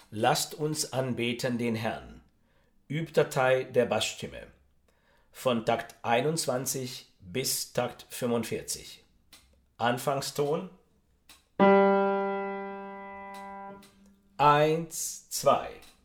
Lasst uns anbeten den Herrn. Übdatei der Bassstimme. Von Takt 21 bis Takt 45. Anfangston 1, 2.